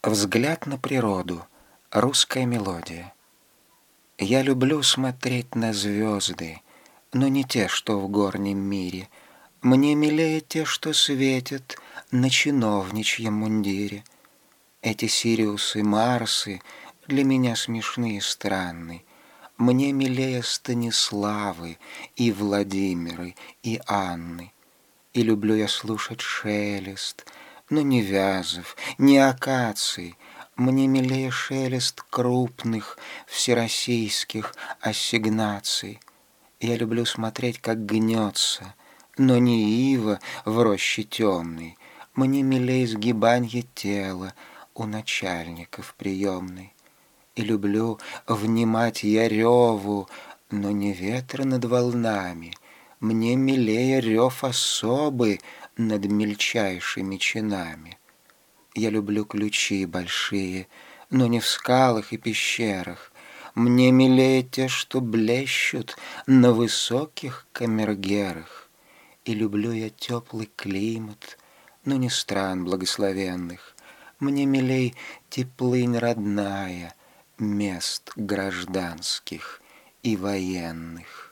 Взгляд на природу. Русская мелодия. Я люблю смотреть на звезды, но не те, что в горнем мире. Мне милее те, что светят на чиновничьем мундире. Эти Сириусы, Марсы для меня смешны и странны. Мне милее Станиславы и Владимиры и Анны. И люблю я слушать шелест, но не вязов, не акаций. Мне милее шелест крупных всероссийских ассигнаций. Я люблю смотреть, как гнется, но не ива в роще темной. Мне милее сгибанье тела у начальников приемной. И люблю внимать я реву, но не ветра над волнами. Мне милее рев особы над мельчайшими чинами. Я люблю ключи большие, но не в скалах и пещерах. Мне милее те, что блещут на высоких камергерах. И люблю я теплый климат, но не стран благословенных. Мне милей теплынь родная мест гражданских и военных.